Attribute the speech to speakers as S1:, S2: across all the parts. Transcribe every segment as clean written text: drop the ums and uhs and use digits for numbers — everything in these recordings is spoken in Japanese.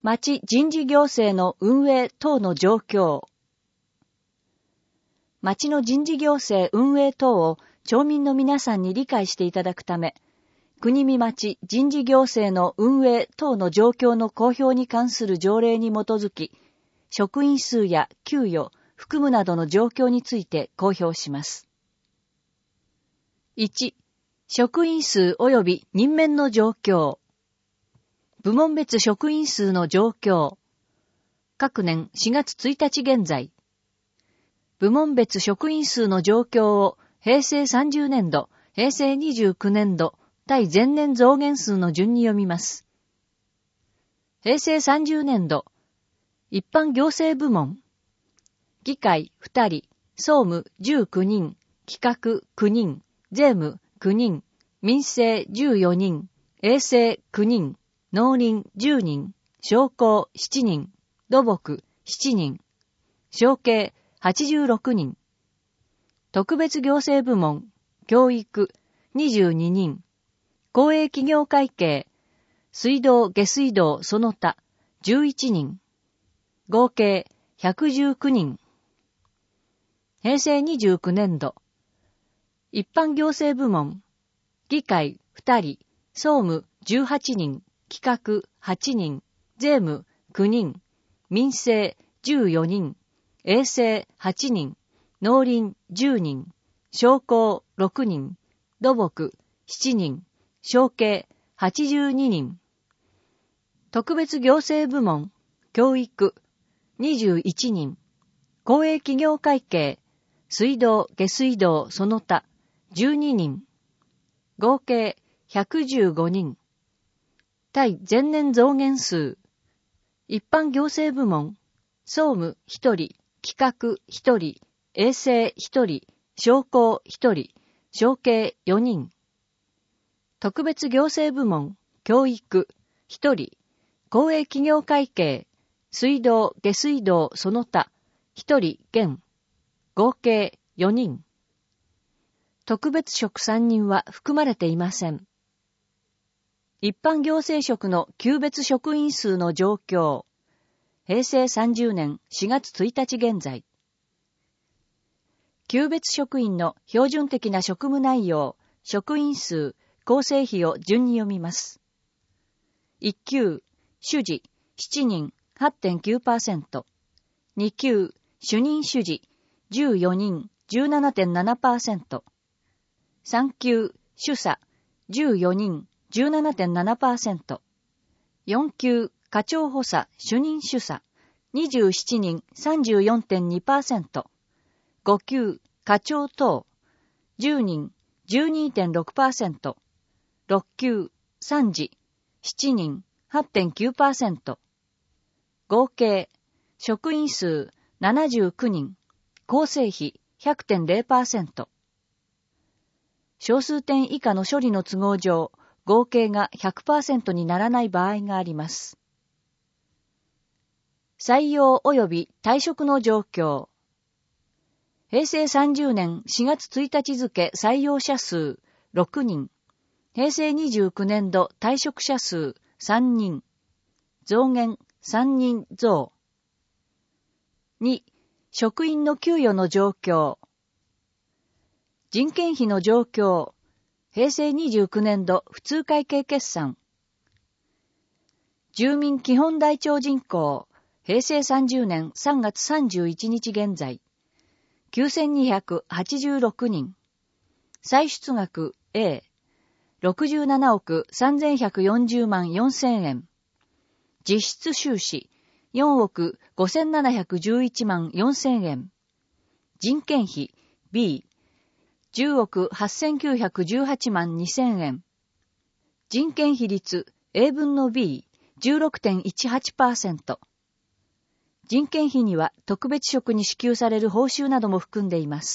S1: 町人事行政の運営等の状況。町の人事行政運営等を町民の皆さんに理解していただくため、国見町人事行政の運営等の状況の公表に関する条例に基づき、職員数や給与、服務などの状況について公表します。1、職員数及び任免の状況。部門別職員数の状況。各年4月1日現在。部門別職員数の状況を平成30年度、平成29年度、対前年増減数の順に読みます。平成30年度、一般行政部門、議会2人、総務19人、企画9人、税務9人、民政14人、衛生9人、農林10人、商工7人、土木7人、商計86人、特別行政部門、教育22人、公営企業会計、水道下水道その他11人、合計119人。平成29年度、一般行政部門、議会2人、総務18人、企画8人、税務9人、民政14人、衛生8人、農林10人、商工6人、土木7人、商計82人。特別行政部門、教育21人、公営企業会計、水道下水道その他12人、合計115人。対前年増減数、一般行政部門、総務1人、企画1人、衛生1人、商工1人、商計4人。特別行政部門、教育1人、公営企業会計、水道下水道その他1人減、合計4人。特別職3人は含まれていません。一般行政職の級別職員数の状況。平成30年4月1日現在。級別職員の標準的な職務内容、職員数、構成比を順に読みます。1級、主事、7人、8.9%。2級、主任主事、14人、17.7%。3級、主査、14人、17.7%。4級、課長補佐、主任主査、27人、34.2%。5級、課長等、10人、12.6%。6級、参事、7人、8.9%。合計、職員数79人、構成比 100.0%。小数点以下の処理の都合上、合計が 100% にならない場合があります。採用及び退職の状況。平成30年4月1日付採用者数6人。平成29年度退職者数3人。増減3人増。2、職員の給与の状況。人件費の状況。平成29年度普通会計決算。住民基本台帳人口。平成30年3月31日現在。9286人。歳出額 A。67億3140万4000円。実質収支4億5711万4000円。人件費 B。10億8918万2000円。人件費率 A 分の B。16.18%。人件費には特別職に支給される報酬なども含んでいます。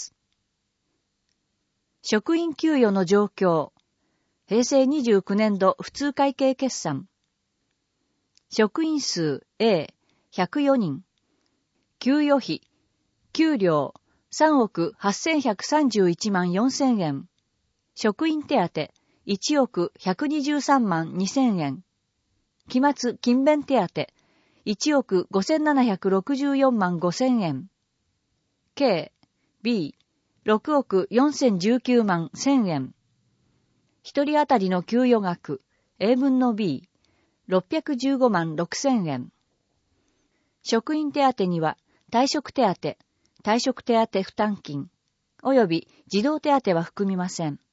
S1: 職員給与の状況。平成29年度普通会計決算。職員数 A、104人。給与費、給料3億8131万4000円。職員手当1億123万2000円。期末勤勉手当 1億5764万5000円。K、B、6億4019万1000円。一人当たりの給与額、A 分の B、615万6000円。職員手当には、退職手当、退職手当負担金、及び児童手当は含みません。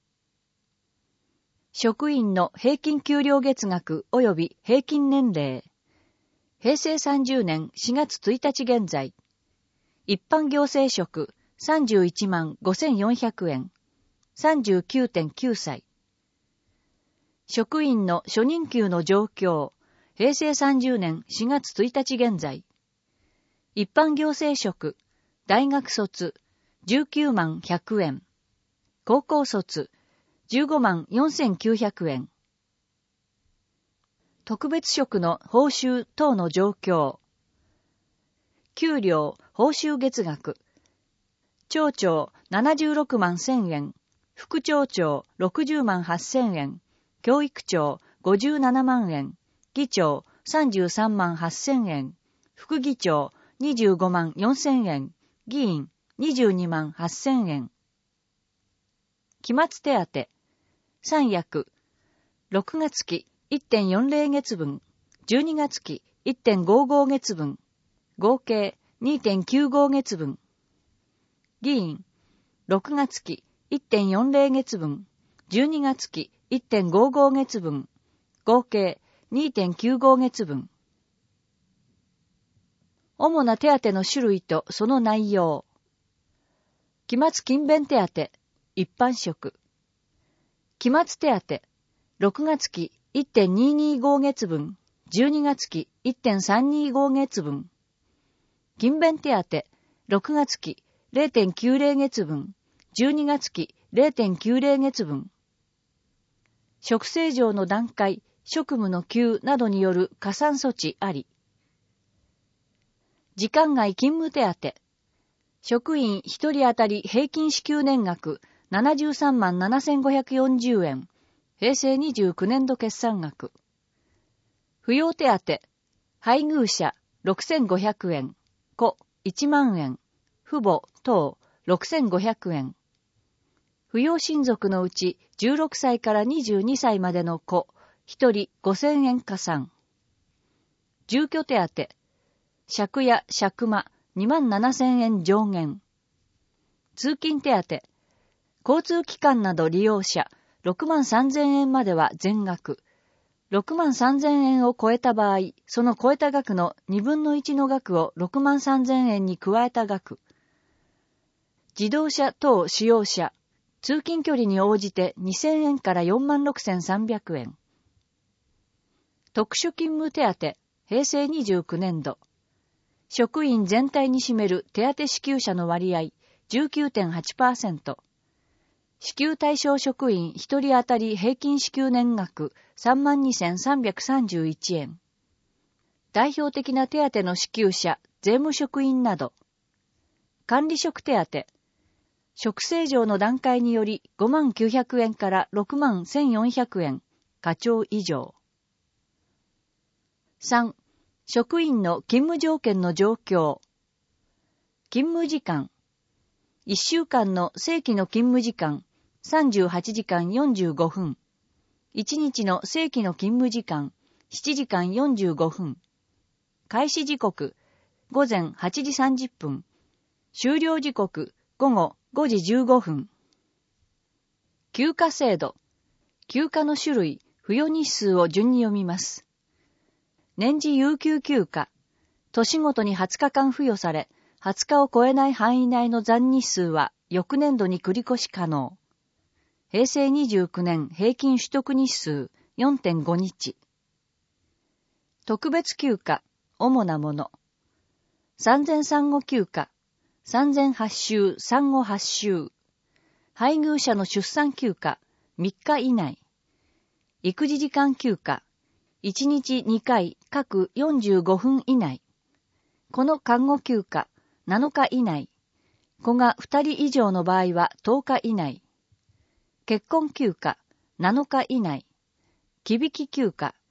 S1: 職員の平均給料月額及び平均年齢。平成30年4月1日現在。一般行政職31万5400円。39.9 歳。職員の初任給の状況。平成30年4月1日現在。一般行政職、大学卒、19万100円。高校卒、15万4900円。特別職の報酬等の状況。給料、報酬月額。町長76万1000円。副町長60万8000円。教育長57万円。議長33万8000円。副議長25万4000円。議員22万8000円。期末手当。3役。6月期 1.40 月分。12月期 1.55 月分。合計 2.95 月分。議員。6月期 1.40 月分。12月期 1.55 月分。合計 2.95 月分。主な手当の種類とその内容。期末勤勉手当、一般職。期末手当、6月期 1.225 月分、12月期 1.325 月分。勤勉手当、6月期 0.90 月分、12月期 0.90 月分。職正常の段階、職務の給などによる加算措置あり。時間外勤務手当。職員一人当たり平均支給年額73万7540円。平成29年度決算額。扶養手当。配偶者6500円。子1万円。父母等6500円。扶養親族のうち16歳から22歳までの子一人5000円加算。住居手当。借家借間2万7000円上限。通勤手当。交通機関など利用者6万3000円までは全額。6万3000円を超えた場合、その超えた額の2分の1の額を6万3000円に加えた額。自動車等使用者、通勤距離に応じて2000円から4万6300円。特殊勤務手当、平成29年度。職員全体に占める手当支給者の割合 19.8%。支給対象職員1人当たり平均支給年額 32,331 円。代表的な手当の支給者、税務職員など。管理職手当。職正常の段階により5万900円から6万1400円。課長以上。3. 職員の勤務条件の状況。勤務時間。1週間の正規の勤務時間、38時間45分。1日の正規の勤務時間、7時間45分。開始時刻、午前8時30分。終了時刻、午後5時15分。休暇制度。休暇の種類、付与日数を順に読みます。年次有給休暇。年ごとに20日間付与され、20日を超えない範囲内の残日数は翌年度に繰り越し可能。平成29年平均取得日数 4.5 日。特別休暇、主なもの。産前産後休暇、産前8週、産後8週。配偶者の出産休暇、3日以内。育児時間休暇、1日2回各45分以内。この看護休暇、7日以内。子が2人以上の場合は10日以内。結婚休暇、7日以内。忌引き休暇、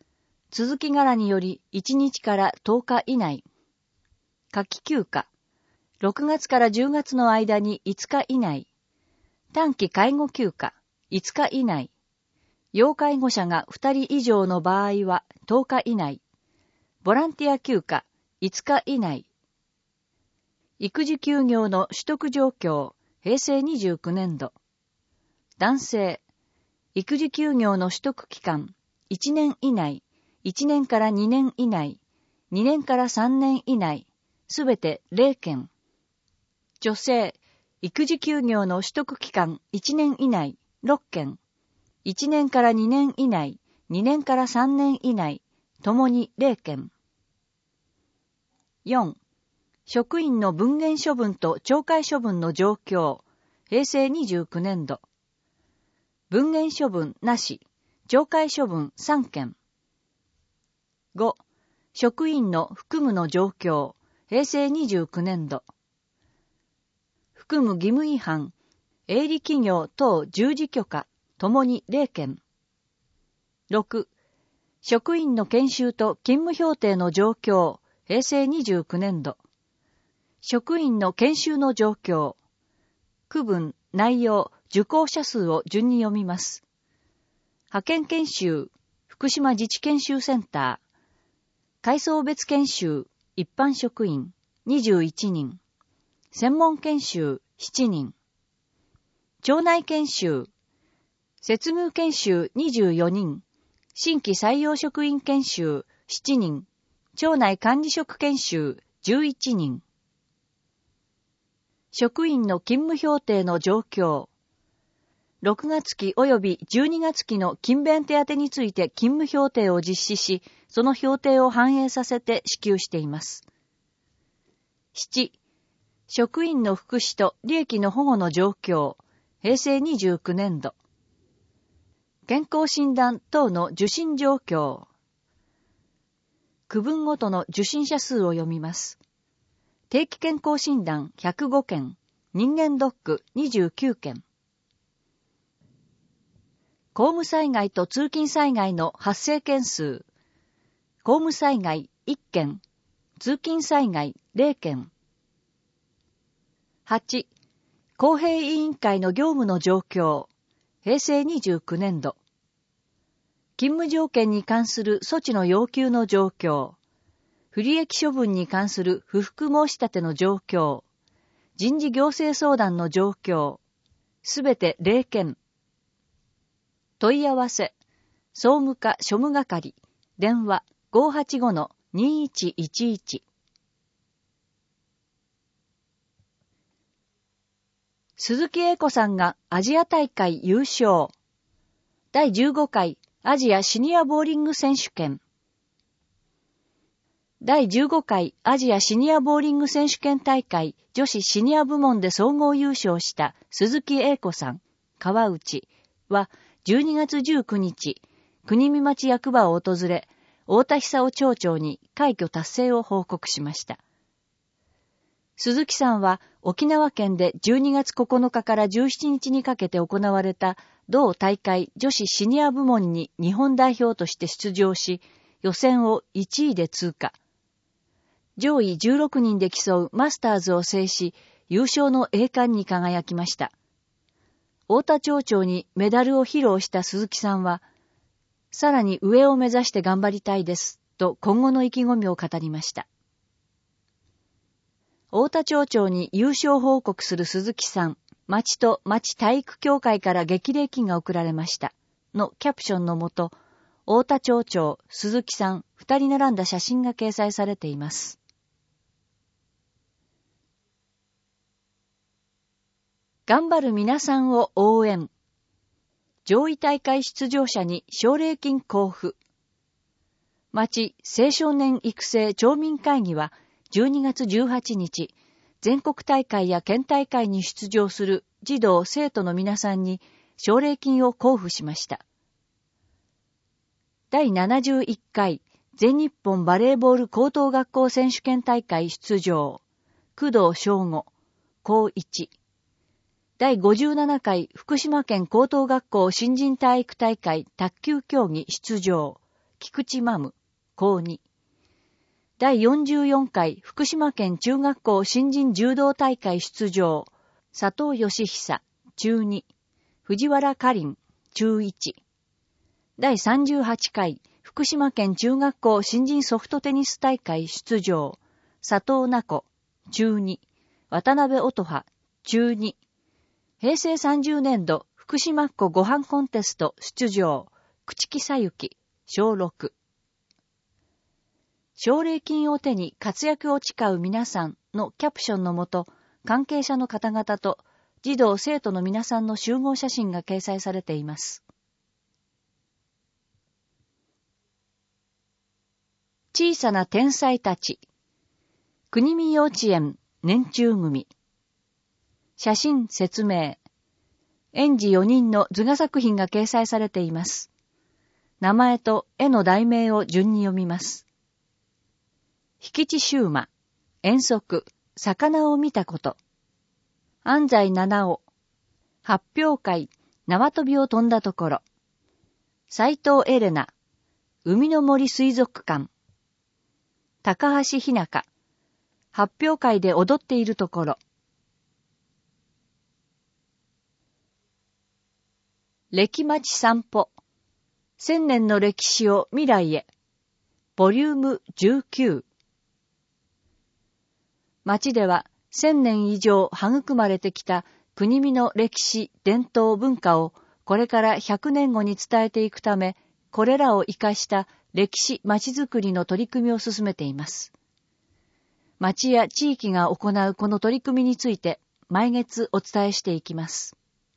S1: 続き柄により1日から10日以内。夏季休暇。6月から10月の間に5日以内。短期介護休暇。5日以内。要介護者が2人以上の場合は10日以内。ボランティア休暇。5日以内。育児休業の取得状況。平成29年度。男性。育児休業の取得期間。1年以内。1年から2年以内。2年から3年以内。すべて0件。女性。育児休業の取得期間1年以内。6件。1年から2年以内。2年から3年以内。ともに0件。4. 職員の分限処分と懲戒処分の状況。平成29年度。分限処分なし。懲戒処分3件。5. 職員の服務の状況。平成29年度。服務義務違反、営利企業等従事許可、ともに0件。6. 職員の研修と勤務評定の状況。平成29年度。職員の研修の状況。区分、内容、受講者数を順に読みます。派遣研修、福島自治研修センター。階層別研修、一般職員、21人。専門研修、7人。町内研修、接遇研修24人。新規採用職員研修、7人。町内管理職研修、11人。職員の勤務評定の状況。6月期及び12月期の勤勉手当について勤務評定を実施し、その評定を反映させて支給しています。7. 職員の福祉と利益の保護の状況。平成29年度。健康診断等の受診状況。区分ごとの受診者数を読みます。定期健康診断105件、人間ドック29件。公務災害と通勤災害の発生件数。公務災害1件、通勤災害0件。8. 公平委員会の業務の状況。平成29年度。勤務条件に関する措置の要求の状況。不利益処分に関する不服申し立ての状況。人事行政相談の状況。すべて0件。問い合わせ。総務課庶務係。電話 585-2111。鈴木英子さんがアジア大会優勝。第15回アジアシニアボーリング選手権。第15回アジアシニアボーリング選手権大会女子シニア部門で総合優勝した鈴木英子さん、川内は12月19日、国見町役場を訪れ、太田久夫町長に快挙達成を報告しました。鈴木さんは沖縄県で12月9日から17日にかけて行われた同大会女子シニア部門に日本代表として出場し、予選を1位で通過。上位16人で競うマスターズを制し、優勝の栄冠に輝きました。太田町長にメダルを披露した鈴木さんは、さらに上を目指して頑張りたいです、と今後の意気込みを語りました。太田町長に優勝報告する鈴木さん、町と町体育協会から激励金が贈られました。のキャプションのもと、太田町長、鈴木さん、二人並んだ写真が掲載されています。頑張る皆さんを応援。上位大会出場者に奨励金交付。町青少年育成町民会議は12月18日、全国大会や県大会に出場する児童生徒の皆さんに奨励金を交付しました。第71回全日本バレーボール高等学校選手権大会出場。工藤翔吾、高一。第57回福島県高等学校新人体育大会卓球競技出場。菊池真夢。 高2。第44回福島県中学校新人柔道大会出場、佐藤義久、中2。藤原かりん、中1。第38回福島県中学校新人ソフトテニス大会出場、佐藤奈子、中2。渡辺音羽、中2。平成30年度福島っ子ご飯コンテスト出場、朽木さゆき、小6。奨励金を手に活躍を誓う皆さんのキャプションのもと、関係者の方々と児童生徒の皆さんの集合写真が掲載されています。小さな天才たち。国見幼稚園年中組。写真説明。園児4人の図画作品が掲載されています。名前と絵の題名を順に読みます。引地秋馬、遠足、魚を見たこと。安西七尾、発表会、縄跳びを飛んだところ。斉藤エレナ、海の森水族館。高橋ひなか、発表会で踊っているところ。歴町散歩。1000年の歴史を未来へ。ボリューム19。町では1000年以上育まれてきた国見の歴史、伝統、文化をこれから100年後に伝えていくため、これらを生かした歴史町づくりの取り組みを進めています。町や地域が行うこの取り組みについて毎月お伝えしていきます。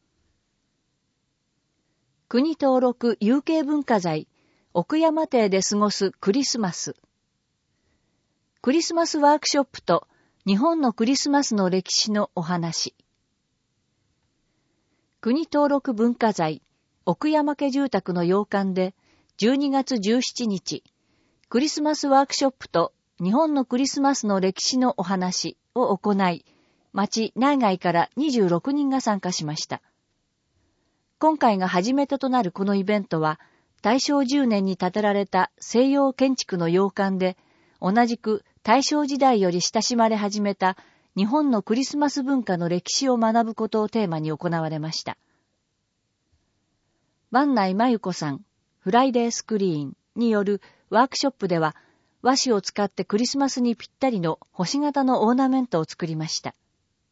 S1: 国登録有形文化財、奥山邸で過ごすクリスマス。クリスマスワークショップと日本のクリスマスの歴史のお話。国登録文化財、奥山家住宅の洋館で12月17日、クリスマスワークショップと日本のクリスマスの歴史のお話を行い、町内外から26人が参加しました。今回が初めてとなるこのイベントは、大正10年に建てられた西洋建築の洋館で、同じく大正時代より親しまれ始めた日本のクリスマス文化の歴史を学ぶことをテーマに行われました。万内真由子さん、フライデースクリーンによるワークショップでは、和紙を使ってクリスマスにぴったりの星型のオーナメントを作りました。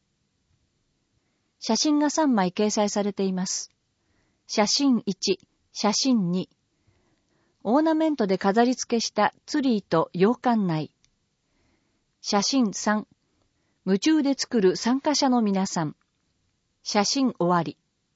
S1: 写真が3枚掲載されています。写真1、写真2。オーナメントで飾り付けしたツリーと洋館内。写真3。夢中で作る参加者の皆さん。写真終わり。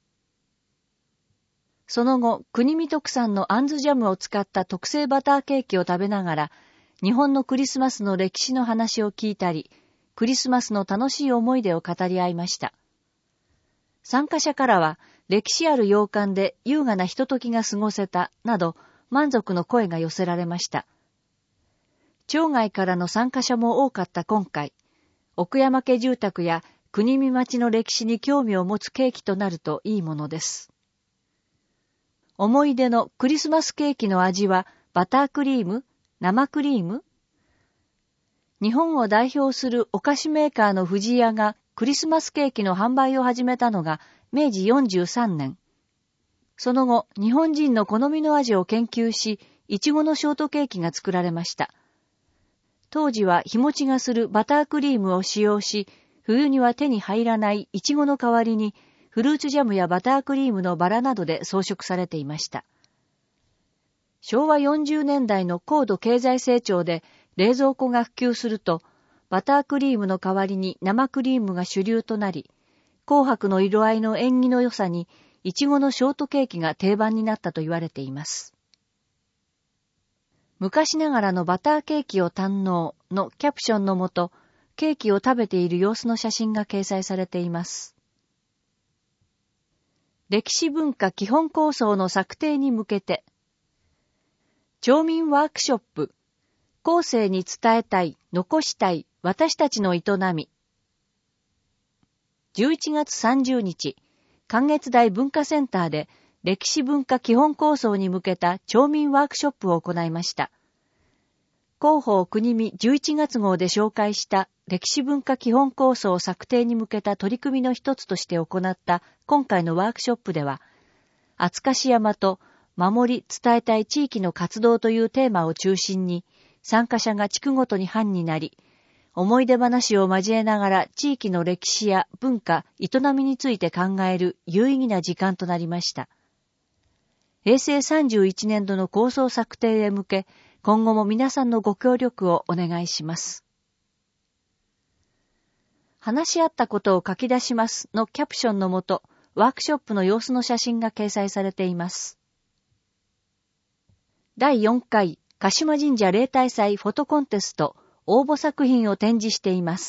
S1: その後、国見特産のあんずジャムを使った特製バターケーキを食べながら、日本のクリスマスの歴史の話を聞いたり、クリスマスの楽しい思い出を語り合いました。参加者からは、歴史ある洋館で優雅なひとときが過ごせた、など、満足の声が寄せられました。町外からの参加者も多かった今回、奥山家住宅や国見町の歴史に興味を持つケーキとなるといいものです。思い出のクリスマスケーキの味はバタークリーム？生クリーム？日本を代表するお菓子メーカーの藤屋がクリスマスケーキの販売を始めたのが明治43年。その後、日本人の好みの味を研究し、いちごのショートケーキが作られました。当時は日持ちがするバタークリームを使用し、冬には手に入らないいちごの代わりに、フルーツジャムやバタークリームのバラなどで装飾されていました。昭和40年代の高度経済成長で冷蔵庫が普及すると、バタークリームの代わりに生クリームが主流となり、紅白の色合いの縁起の良さに、いちごのショートケーキが定番になったと言われています。昔ながらのバターケーキを堪能のキャプションのもと、ケーキを食べている様子の写真が掲載されています。歴史文化基本構想の策定に向けて、町民ワークショップ、後世に伝えたい、残したい、私たちの営み。11月30日、関越台文化センターで歴史文化基本構想に向けた町民ワークショップを行いました。 広報国見11月号で紹介した歴史文化基本構想策定に向けた取り組みの一つとして行った今回のワークショップでは、厚樫山と守り伝えたい地域の活動というテーマを中心に、参加者が地区ごとに班になり、思い出話を交えながら地域の歴史や文化、営みについて考える有意義な時間となりました。平成31年度の構想策定へ向け、今後も皆さんのご協力をお願いします。話し合ったことを書き出しますのキャプションのもと、ワークショップの様子の写真が掲載されています。第4回鹿島神社例大祭フォトコンテスト応募作品を展示しています。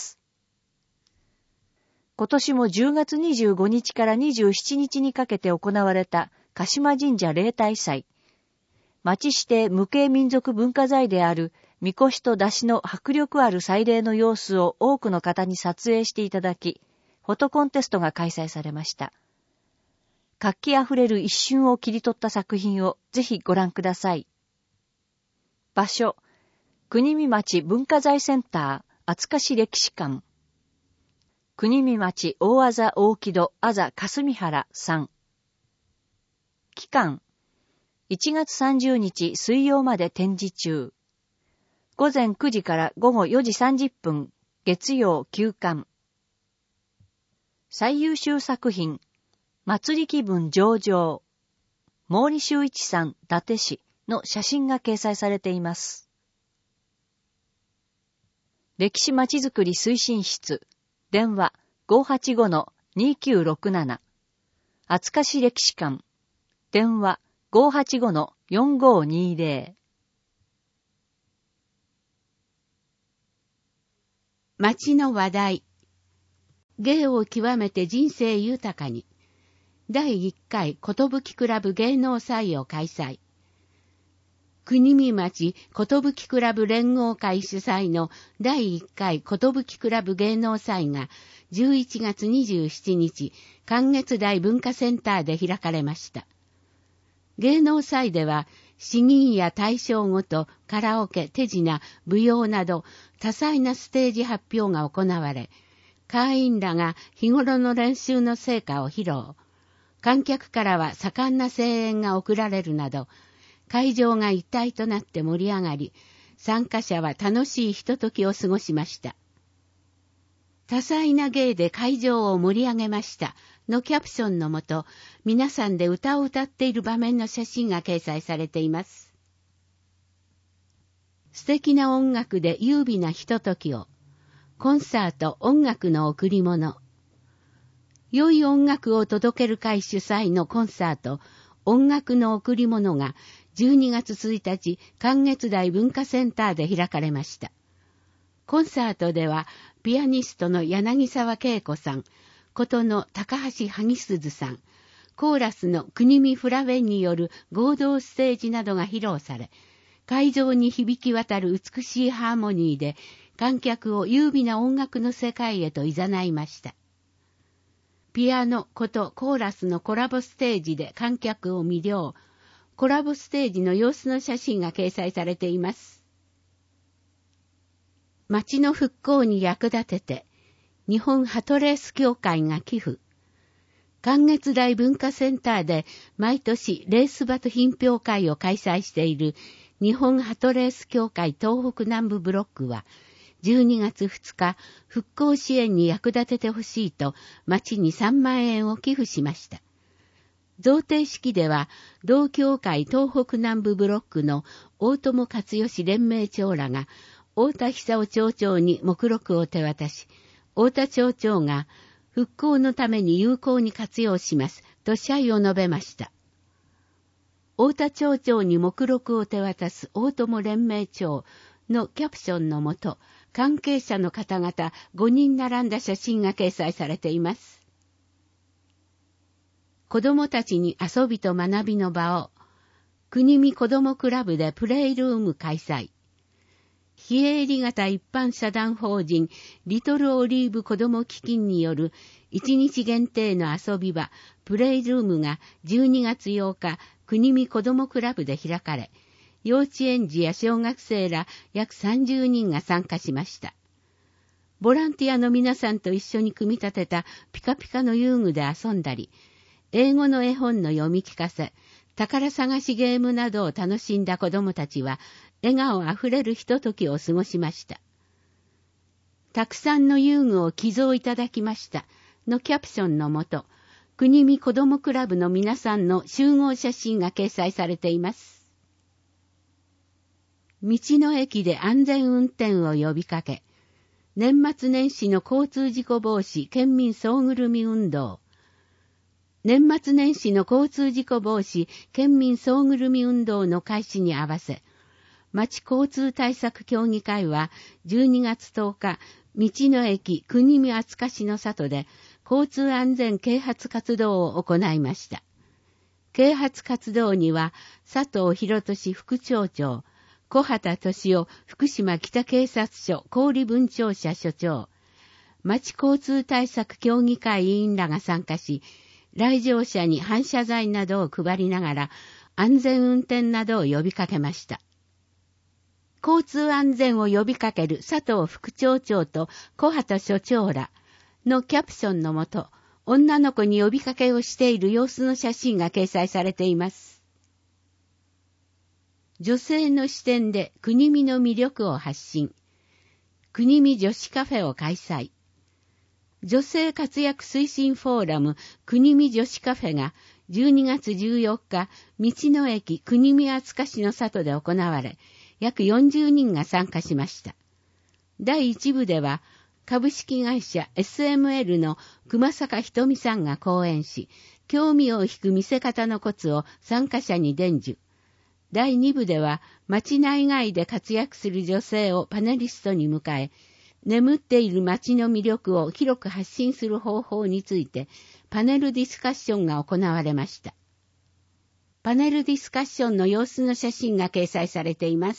S1: 今年も10月25日から27日にかけて行われた鹿島神社例大祭。町指定無形民族文化財であるみこしと山車の迫力ある祭礼の様子を多くの方に撮影していただき、フォトコンテストが開催されました。活気あふれる一瞬を切り取った作品をぜひご覧ください。場所、国見町文化財センター厚樫歴史館。国見町大字大木戸あざ霞原3。期間、1月30日水曜まで展示中。午前9時から午後4時30分、月曜休館。最優秀作品、祭り気分上々。毛利修一さん、伊達市の写真が掲載されています。歴史まちづくり推進室、電話 585-2967。厚樫歴史館、電話 585-4520。
S2: 町の話題。芸を極めて人生豊かに。第1回寿クラブ芸能祭を開催。国見町寿クラブ連合会主催の第1回寿クラブ芸能祭が11月27日、関月台文化センターで開かれました。芸能祭では、詩吟や大正ごと、カラオケ、手品、舞踊など、多彩なステージ発表が行われ、会員らが日頃の練習の成果を披露。観客からは盛んな声援が送られるなど、会場が一体となって盛り上がり、参加者は楽しいひとときを過ごしました。多彩な芸で会場を盛り上げましたのキャプションのもと、皆さんで歌を歌っている場面の写真が掲載されています。素敵な音楽で優美なひとときを、コンサート音楽の贈り物。良い音楽を届ける会主催のコンサート、音楽の贈り物が12月1日、関月台文化センターで開かれました。コンサートでは、ピアニストの柳沢恵子さん、琴の高橋萩鈴さん、コーラスの国見フラウェンによる合同ステージなどが披露され、会場に響き渡る美しいハーモニーで、観客を優美な音楽の世界へと誘いました。ピアノ、琴、コーラスのコラボステージで観客を魅了。コラボステージの様子の写真が掲載されています。町の復興に役立てて、日本ハトレース協会が寄付。関月台文化センターで毎年レースバト品評会を開催している日本ハトレース協会東北南部ブロックは、12月2日、復興支援に役立ててほしいと、町に3万円を寄付しました。贈呈式では、同協会東北南部ブロックの大友勝義連盟長らが、太田久夫町長に目録を手渡し、太田町長が、復興のために有効に活用します、と謝意を述べました。太田町長に目録を手渡す大友連盟長のキャプションのもと、関係者の方々5人並んだ写真が掲載されています。子どもたちに遊びと学びの場を、国見子どもクラブでプレイルーム開催。非営利型一般社団法人リトルオリーブ子ども基金による1日限定の遊び場、プレイルームが12月8日、国見子どもクラブで開かれ、 幼稚園児や小学生ら約30人が参加しました。ボランティアの皆さんと一緒に組み立てたピカピカの遊具で遊んだり、英語の絵本の読み聞かせ、宝探しゲームなどを楽しんだ子供たちは、笑顔あふれるひとときを過ごしました。たくさんの遊具を寄贈いただきましたのキャプションのもと、国見子どもクラブの皆さんの集合写真が掲載されています。道の駅で安全運転を呼びかけ、年末年始の交通事故防止県民総ぐるみ運動。年末年始の交通事故防止県民総ぐるみ運動の開始に合わせ、町交通対策協議会は12月10日、道の駅国見厚かしの里で交通安全啓発活動を行いました。啓発活動には佐藤博俊副町長、小畑俊夫福島北警察署郡分庁舎所長、町交通対策協議会委員らが参加し、来場者に反射材などを配りながら安全運転などを呼びかけました。交通安全を呼びかける佐藤副町長と小畑所長らのキャプションのもと、女の子に呼びかけをしている様子の写真が掲載されています。女性の視点で国見の魅力を発信。国見女子カフェを開催。女性活躍推進フォーラム国見女子カフェが12月14日、道の駅国見厚かしの里で行われ、約40人が参加しました。第1部では、株式会社 SML の熊坂ひとみさんが講演し、興味を引く見せ方のコツを参加者に伝授。第2部では、町内外で活躍する女性をパネリストに迎え、眠っている町の魅力を広く発信する方法について、パネルディスカッションが行われました。パネルディスカッションの様子の写真が掲載されています。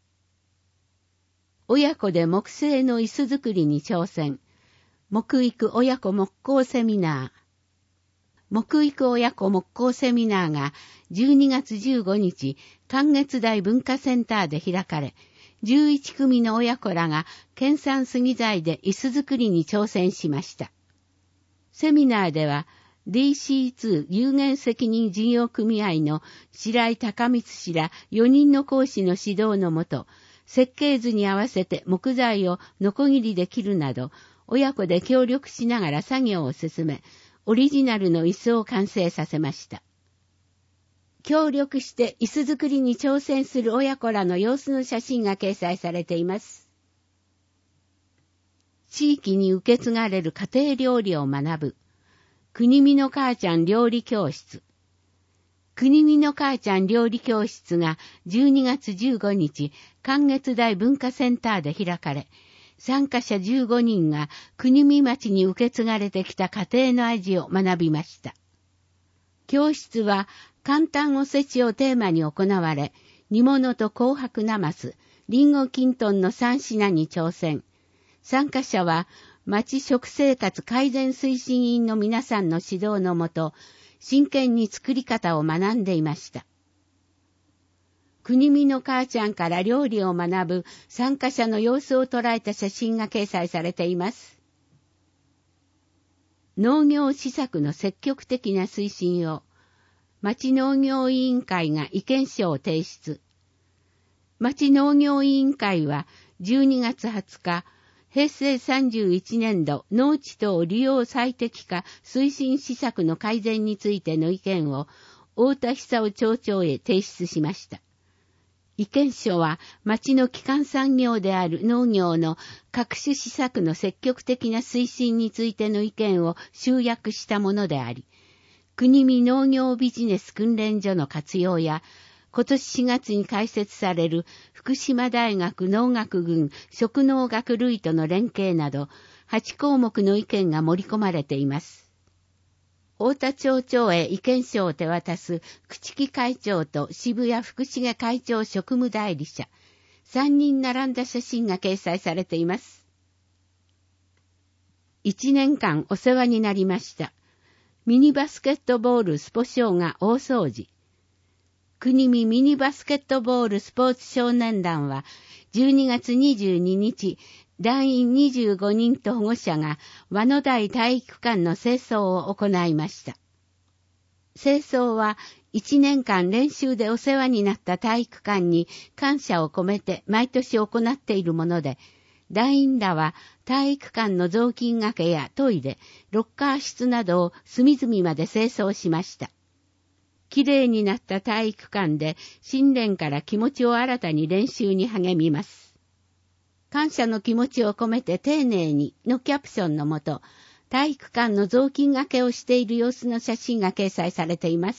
S2: 親子で木製の椅子作りに挑戦。木育親子木工セミナー。木育親子木工セミナーが12月15日、関越台文化センターで開かれ、11組の親子らが県産杉材で椅子作りに挑戦しました。セミナーでは DC2 有限責任事業組合の白井高光氏ら4人の講師の指導のもと、設計図に合わせて木材をノコギリで切るなど、親子で協力しながら作業を進め、オリジナルの椅子を完成させました。協力して椅子作りに挑戦する親子らの様子の写真が掲載されています。地域に受け継がれる家庭料理を学ぶ、国見の母ちゃん料理教室。国見の母ちゃん料理教室が12月15日、関越台文化センターで開かれ、参加者15人が国見町に受け継がれてきた家庭の味を学びました。教室は簡単おせちをテーマに行われ、煮物と紅白なます、リンゴきんとんの3品に挑戦。参加者は町食生活改善推進員の皆さんの指導のもと、真剣に作り方を学んでいました。国見の母ちゃんから料理を学ぶ参加者の様子を捉えた写真が掲載されています。農業施策の積極的な推進を、町農業委員会が意見書を提出。町農業委員会は12月20日、平成31年度農地等利用最適化推進施策の改善についての意見を太田久夫町長へ提出しました。意見書は町の基幹産業である農業の各種施策の積極的な推進についての意見を集約したものであり、国見農業ビジネス訓練所の活用や、今年4月に開設される福島大学農学群食農学類との連携など、8項目の意見が盛り込まれています。太田町長へ意見書を手渡す朽木会長と渋谷福重会長職務代理者、3人並んだ写真が掲載されています。1年間お世話になりました。ミニバスケットボールスポ少が大掃除。 国見ミニバスケットボールスポーツ少年団は12月22日、団員25人と保護者が和野台体育館の清掃を行いました。清掃は1年間練習でお世話になった体育館に感謝を込めて毎年行っているもので、団員らは体育館の雑巾がけやトイレ、ロッカー室などを隅々まで清掃しました。きれいになった体育館で新年から気持ちを新たに練習に励みます。感謝の気持ちを込めて丁寧にのキャプションのもと、体育館の雑巾がけをしている様子の写真が掲載されています。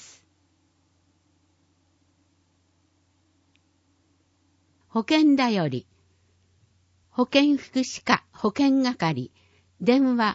S2: 保健だより。保健福祉課保健係。電話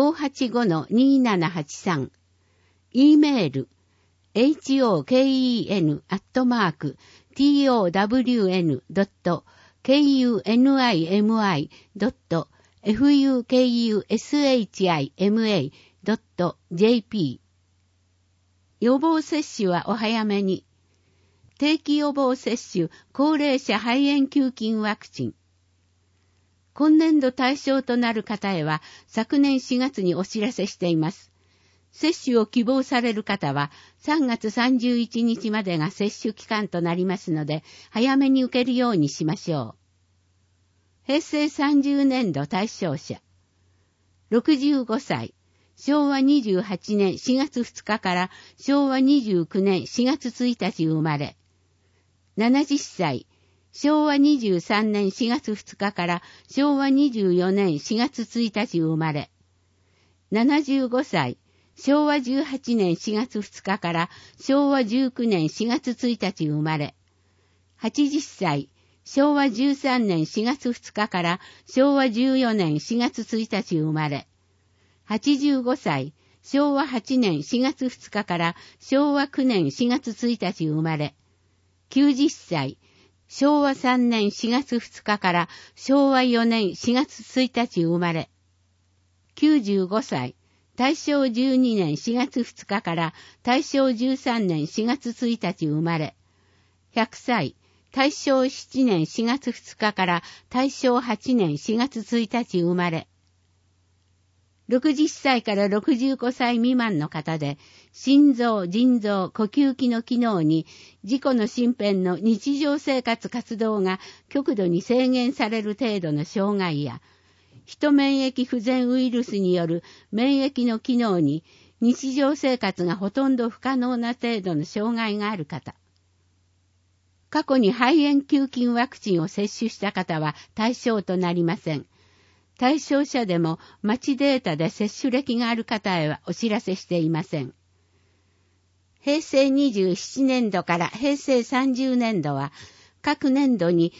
S2: 585-2783。E メール。hoken.fukushima.jp。 予防接種はお早めに。定期予防接種高齢者肺炎球菌ワクチン。今年度対象となる方へは昨年4月にお知らせしています。接種を希望される方は3月31日までが接種期間となりますので、早めに受けるようにしましょう。平成30年度対象者。65歳。昭和28年4月2日から昭和29年4月1日生まれ。70歳。昭和23年4月2日から昭和24年4月1日生まれ。75歳。昭和18年4月2日から昭和19年4月1日生まれ。80歳。昭和13年4月2日から昭和14年4月1日生まれ。85歳。昭和8年4月2日から昭和9年4月1日生まれ。90歳。昭和3年4月2日から昭和4年4月1日生まれ。95歳。大正12年4月2日から大正13年4月1日生まれ。100歳。大正7年4月2日から大正8年4月1日生まれ。60歳から65歳未満の方で、心臓、腎臓、呼吸器の機能に自己の身辺の日常生活活動が極度に制限される程度の障害や、人免疫不全ウイルスによる免疫の機能に日常生活がほとんど不可能な程度の障害がある方。過去に肺炎球菌ワクチンを接種した方は対象となりません。対象者でも待ちデータで接種歴がある方へはお知らせしていません。平成27年度から平成30年度は各年度に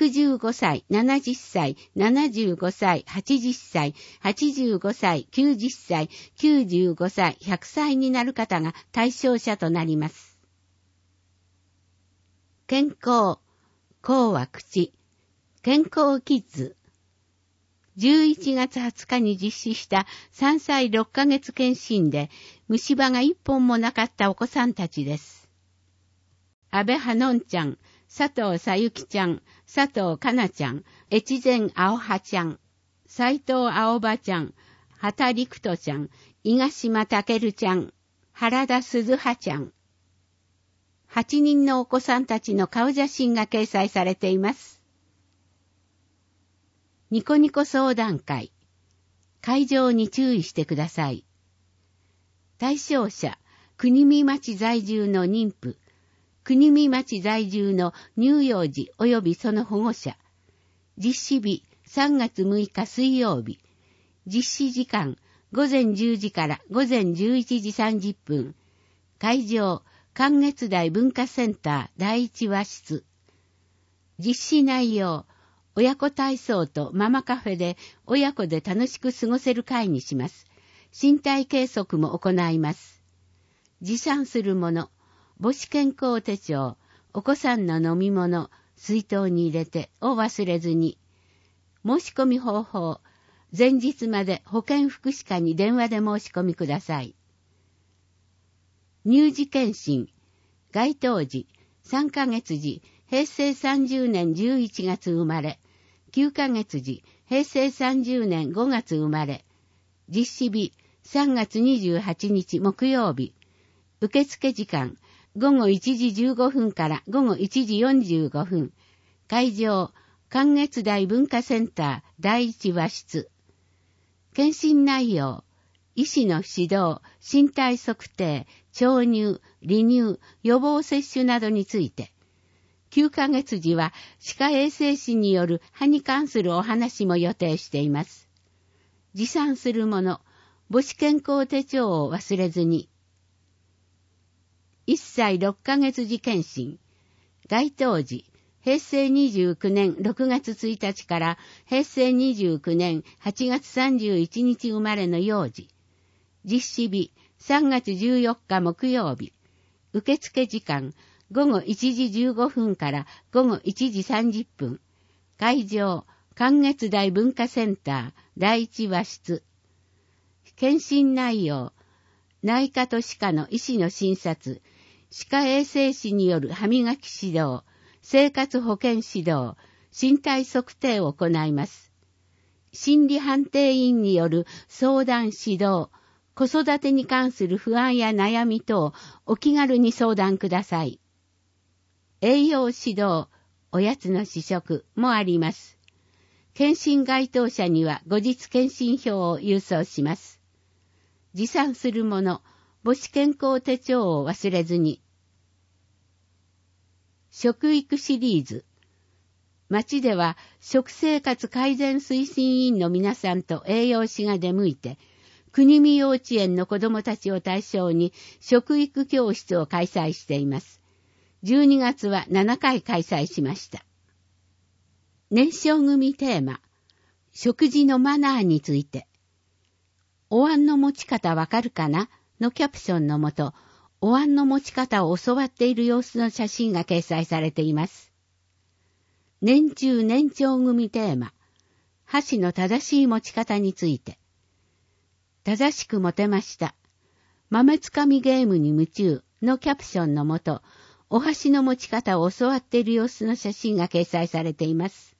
S2: 65歳、70歳、75歳、80歳、85歳、90歳、95歳、100歳になる方が対象者となります。健康、口は口、健康キッズ。11月20日に実施した3歳6ヶ月検診で虫歯が1本もなかったお子さんたちです。安倍はのんちゃん、佐藤さゆきちゃん、佐藤かなちゃん、越前青葉ちゃん、斉藤青葉ちゃん、畑陸斗ちゃん、伊賀島たけるちゃん、原田鈴葉ちゃん。8人のお子さんたちの顔写真が掲載されています。ニコニコ相談会。会場に注意してください。対象者、国見町在住の妊婦、国見町在住の乳幼児及びその保護者。実施日、3月6日水曜日。実施時間、午前10時から午前11時30分。会場、関越台文化センター第一和室。実施内容、親子体操とママカフェで親子で楽しく過ごせる会にします。身体計測も行います。持参するもの、母子健康手帳、お子さんの飲み物、水筒に入れてを忘れずに。申し込み方法、前日まで保健福祉課に電話で申し込みください。乳児検診、該当時、 3ヶ月時、平成30年11月生まれ、9ヶ月時、平成30年5月生まれ、実施日、3月28日木曜日、受付時間、午後1時15分から午後1時45分、会場、関越大文化センター第一和室。検診内容、医師の指導、身体測定、調乳、離乳、予防接種などについて、9ヶ月時は歯科衛生士による歯に関するお話も予定しています。持参するもの、母子健康手帳を忘れずに。1歳6ヶ月時検診。該当時、平成29年6月1日から平成29年8月31日生まれの幼児。実施日、3月14日木曜日。受付時間、午後1時15分から午後1時30分。会場、関越大文化センター第一和室。検診内容、内科と歯科の医師の診察、歯科衛生士による歯磨き指導、生活保健指導、身体測定を行います。心理判定員による相談指導、子育てに関する不安や悩み等、お気軽に相談ください。栄養指導、おやつの試食もあります。検診該当者には後日検診票を郵送します。持参するもの、母子健康手帳を忘れずに。食育シリーズ。町では食生活改善推進委員の皆さんと栄養士が出向いて、国見幼稚園の子どもたちを対象に食育教室を開催しています。12月は7回開催しました。年少組テーマ、食事のマナーについて。お椀の持ち方わかるかなのキャプションのもと、お椀の持ち方を教わっている様子の写真が掲載されています。年中年長組テーマ、箸の正しい持ち方について。正しく持てました。豆つかみゲームに夢中のキャプションのもと、お箸の持ち方を教わっている様子の写真が掲載されています。